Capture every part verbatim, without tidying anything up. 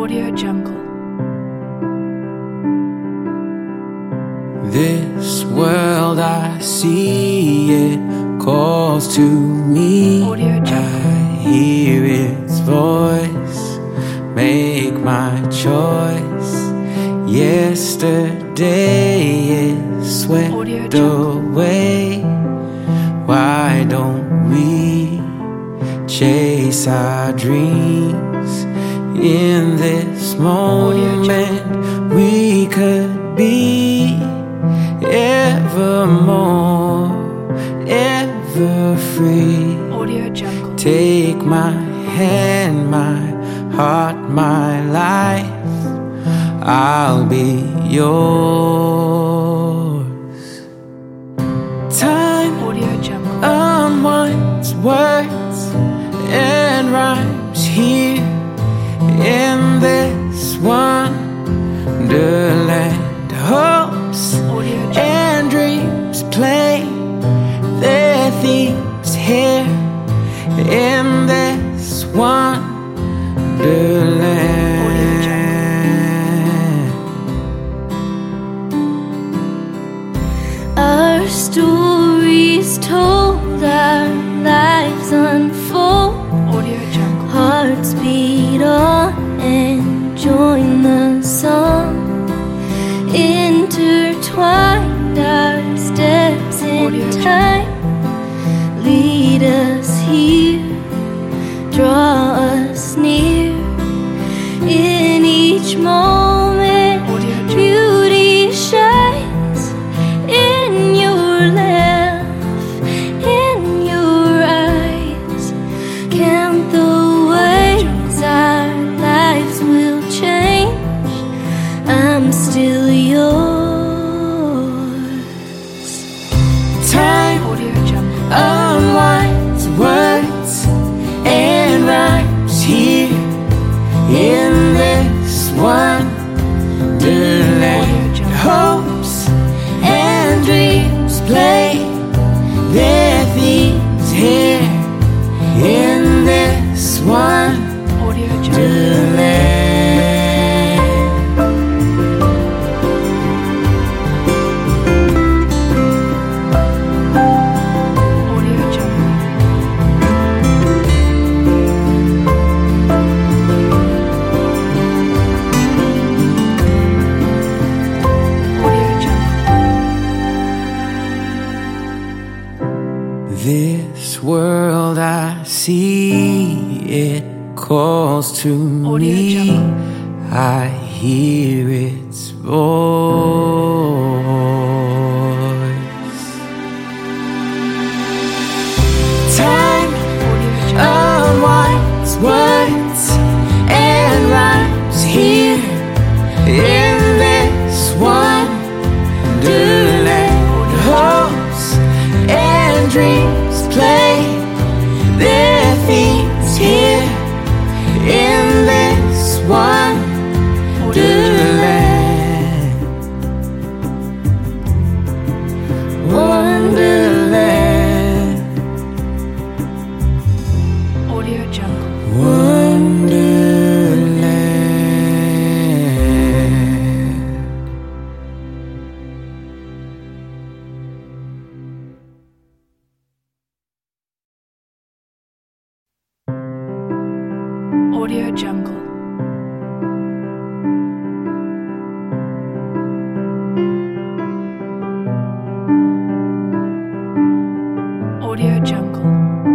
Audio Jungle. This world I see, it calls to me. Audio Jungle. I hear its voice, make my choice. Yesterday is swept away. Why don't we chase our dreams? In this moment we could be evermore, ever free. Audio Jungle. Take my hand, my heart, my life, I'll be yours. Time Audio Jungle. unwinds words and rhymes here in this wonderland. Hopes Audio Jungle. and dreams play their themes here in this wonderland. Our stories told, our lives unfold. Audio Jungle. Hearts beat on and join the song. Intertwined our steps in time. Lead us here, draw us near. In each moment, beauty shines. In your laugh, in your eyes, count the ways our lives will change. I'm still yours. Time Audio Jungle. unwinds words and rhymes here in this wonderland. Hopes and dreams play their themes here in this Audio Jungle. wonderland. Audio Jungle. Audio Jungle. This world I see, it calls to Audio me. Jungle. I hear its voice. Time Audio Jungle. unwinds words and rhymes here in this wonderland. Hopes and dreams play their themes here in this wonderland. Wonderland. Audio Jungle. Wonderland. Audio Jungle. Audio Jungle.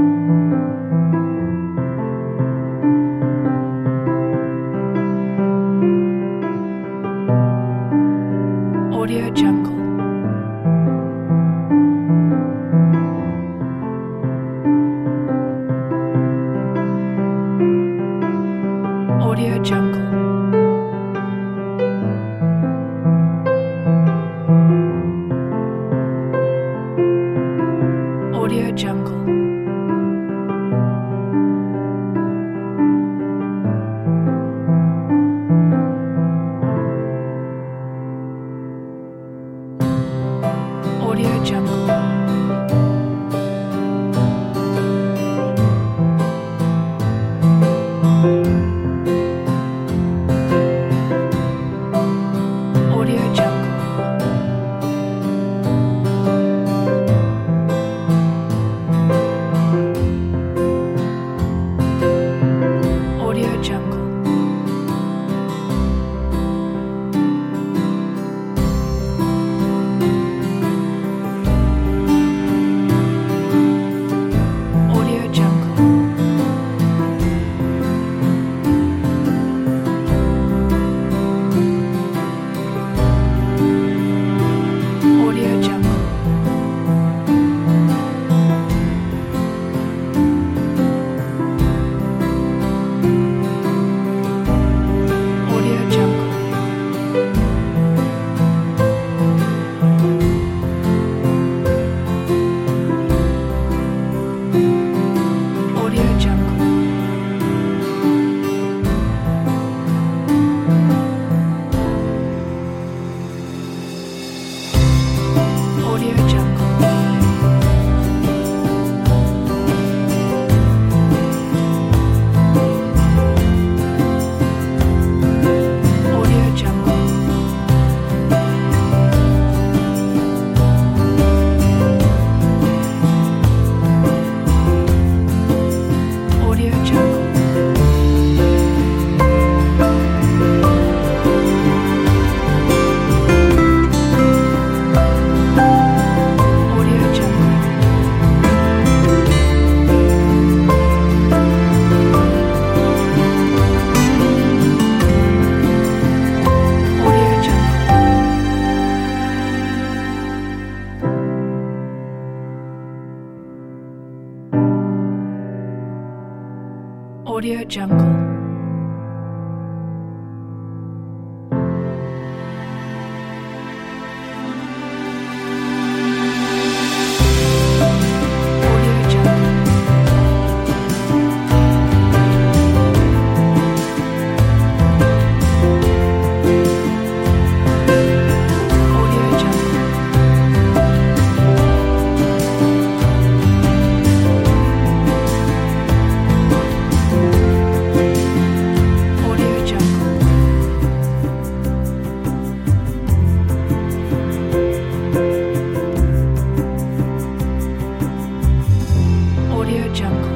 Audio Jungle. Audio Jungle. Audio Jungle. Audio Jungle. Jungle. Audio Jungle.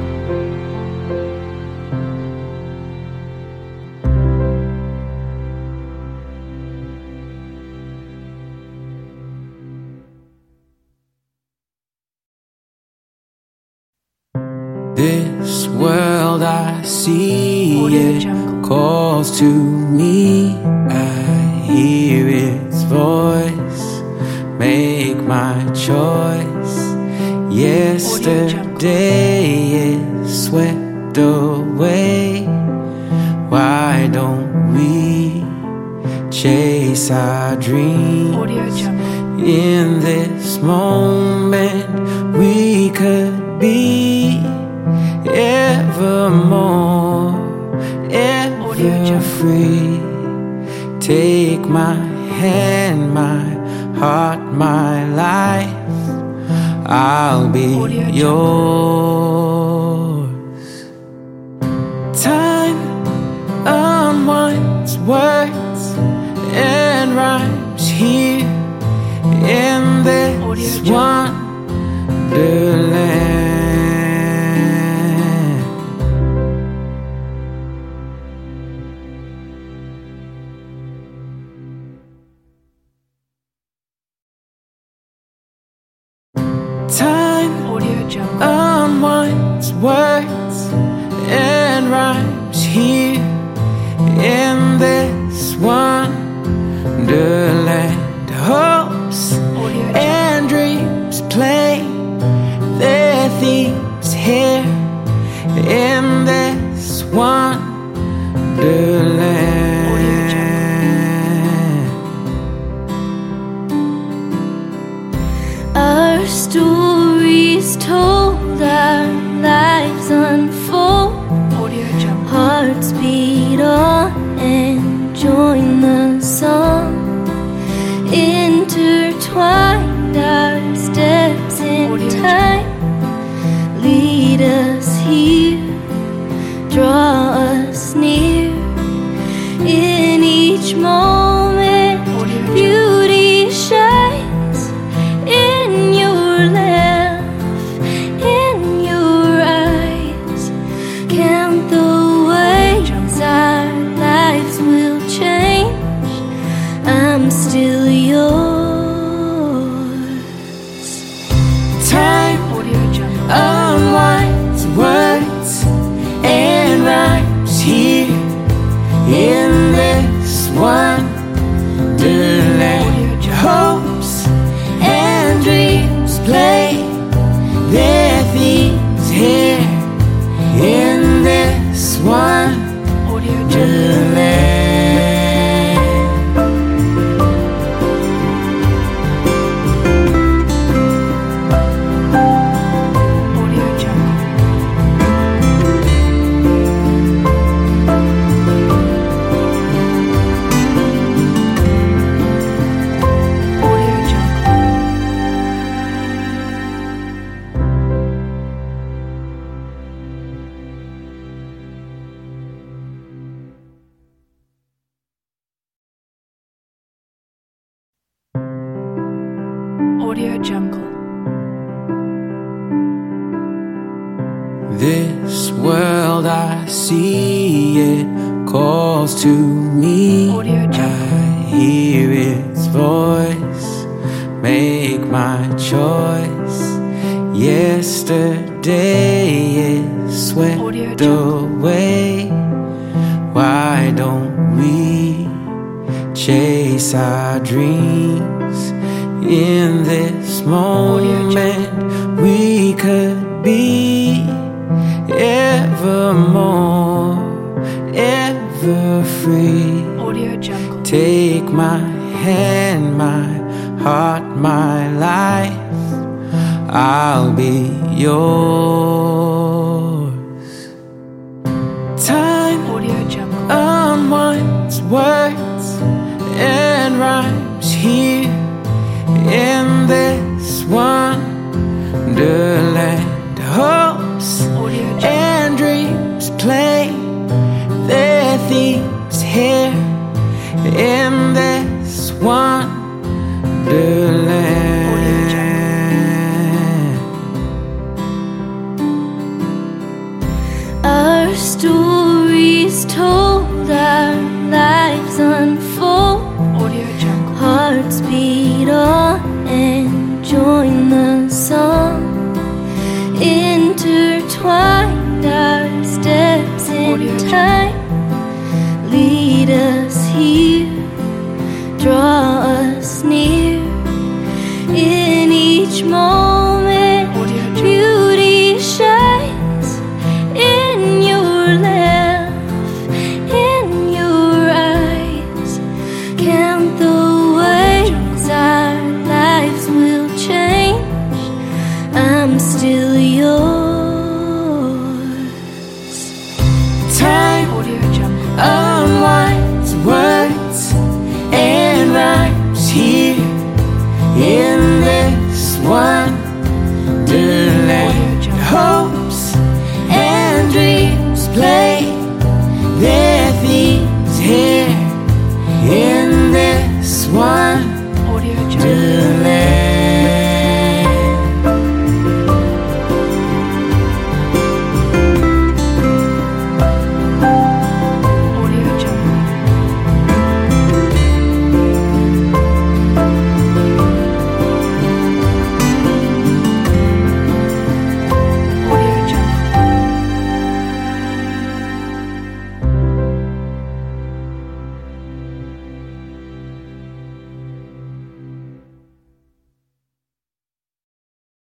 This world I see, Audio it Jungle. calls to me. I hear its voice, make my choice. Yesterday is swept away. Why don't we chase our dreams? Audio Jungle. In this moment we could be evermore, ever free. Take my hand, my heart, my life, I'll be yours. Time unwinds words and rhymes here in this wonderland. Time Audio Jungle. unwinds words and rhymes here in this wonderland. Hopes Audio Jungle. and dreams play their themes here in this wonderland. Our stories told, our lives unfold, Audio Jungle. hearts beat on and join the song. Intertwined our steps in Audio time, lead us here, draw us near. In each moment, Audio Jungle. beauty shines. In your laugh, in your eyes, count the ways our lives will change. I'm still yours. Time Audio Jungle. unwinds words and rhymes here in this wonderland. Hopes and dreams play their themes here in this Audio Jungle. wonderland. Audio Jungle. Audio Jungle. Audio Jungle. This world I see, it calls to me. Audio Jungle. I hear its voice, make my choice. Yesterday is swept Audio Jungle. away. Why don't we chase our dreams? In this moment we could be evermore, forever free. Audio Jungle. Take my hand, my heart, my life. I'll be yours. Time Audio Jungle. unwinds words and rhymes here in this wonderland. Hopes Audio Jungle. and dreams play their themes here in this wonderland. Our stories told, our lives unfold. Audio Jungle. Hearts beat on and join the song. Intertwined our steps in Audio time. Lead us here, draw us near. In each moment, Audio Jungle. beauty shines. In your laugh, in your eyes, count the ways our lives will change. I'm still yours. Time Audio Jungle. unwinds